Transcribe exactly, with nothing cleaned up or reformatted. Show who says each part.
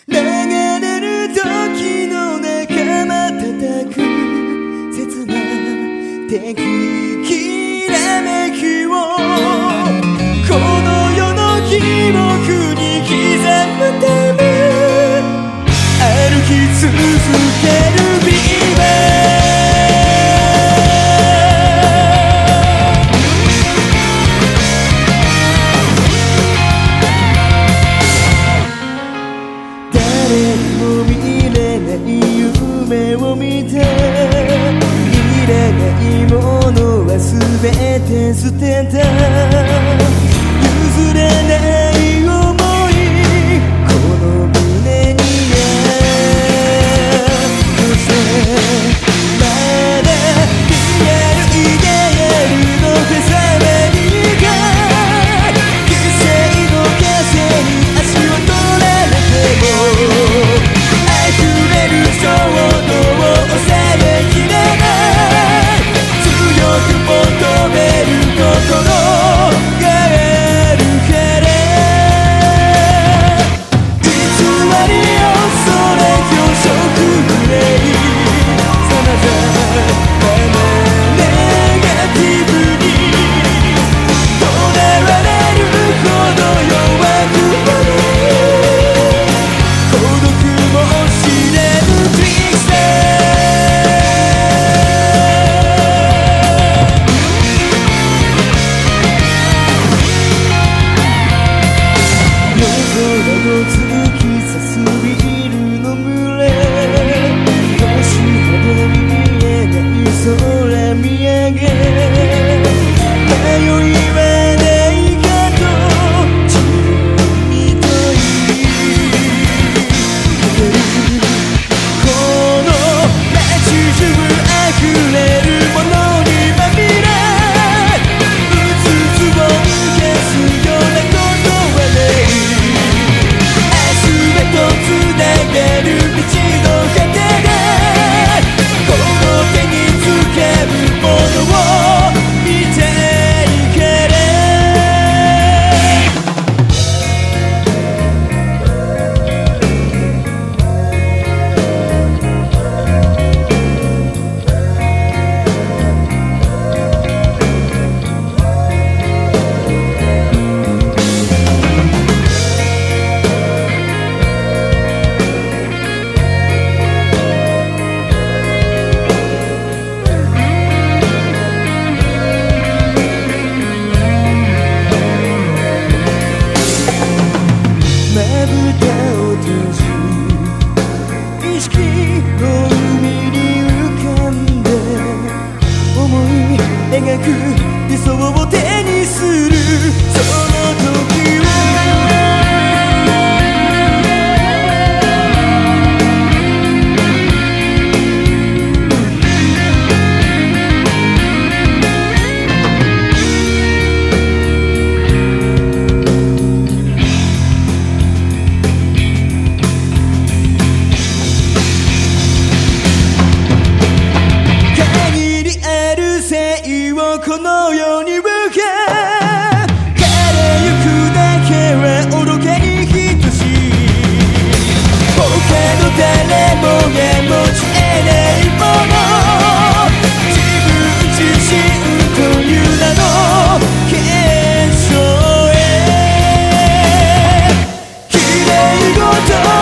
Speaker 1: 流れる時の仲間叩く切な敵きらめきをこの世の記憶に刻むため歩き続けるビーバー夢を見ていらないものはすべて捨てた譲れない想いこの胸にあってまだリアルイデアルの手触りが犠牲の風に足を取られても溢れる衝動を抑えきれない強く求める心があるから偽りをそれ強食グレイさまざまなネガティブにとらわれるほど弱くなる孤独も知れぬトリックスター夜空を突き刺すビールの群れ星ほど見えない空見上げ迷いはないかと自分に問いかけるこの街中溢れるものにまみれうつつを消すようなことはない明日へとつながる道の果てでこの手につかむものを見たいからまぶたを閉じ意識の海に浮かんで思い描く理想を手にするその時は限りある生をこの世に受け枯れゆくだけは愚かに等しい他の誰もが持ち得ないもの自分自身という名の結晶へ綺麗事